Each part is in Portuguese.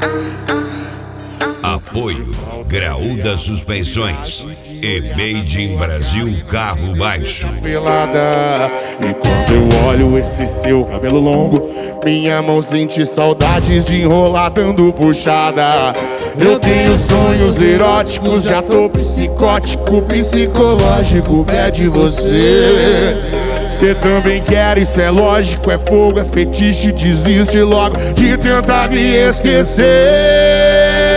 Apoio Graúda Suspensões e Made in Brasil Carro Baixo. Pelada. E quando eu olho esse seu cabelo longo, minha mão sente saudades de enrolar dando puxada. Eu tenho sonhos eróticos, já tô psicótico, psicológico, pede você. Cê também quer, isso é lógico, é fogo, é fetiche, desiste logo de tentar me esquecer.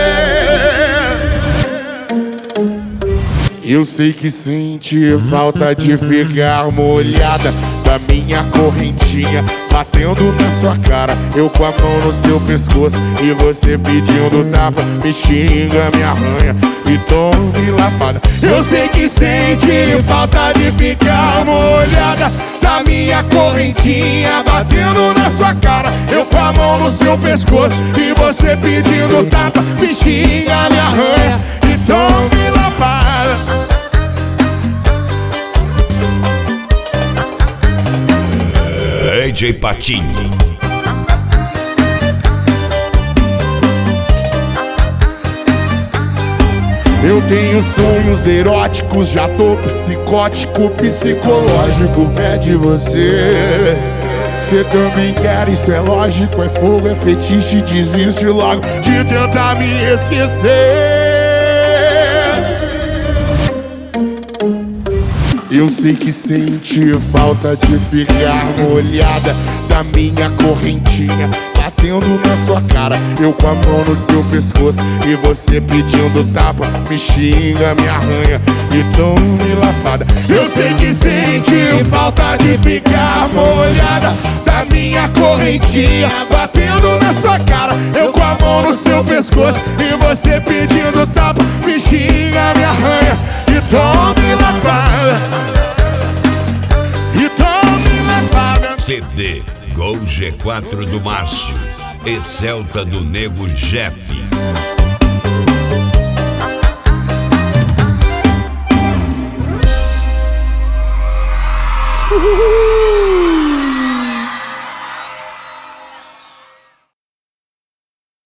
Eu sei que sente falta de ficar molhada da minha correntinha batendo na sua cara, eu com a mão no seu pescoço e você pedindo tapa, me xinga, me arranha e tome lapada. Eu sei que sente falta de ficar molhada da minha correntinha batendo na sua cara, eu com a mão no seu pescoço e você pedindo tapa, me xinga, me arranha e tome lapada. DJ Patinho. Eu tenho sonhos eróticos, já tô psicótico, psicológico, pede você. Cê também quer, isso é lógico, é fogo, é fetiche, desiste logo de tentar me esquecer. Eu sei que sente falta de ficar molhada da minha correntinha batendo na sua cara, eu com a mão no seu pescoço e você pedindo tapa, me xinga, me arranha e tome lavada. Eu sei que sente falta de ficar molhada da minha correntinha batendo na sua cara, eu com a mão no seu pescoço e você pedindo tapa, me xinga, me arranha e tome lavada. CD Gol G4 do Márcio e Celta do Nego Jeff.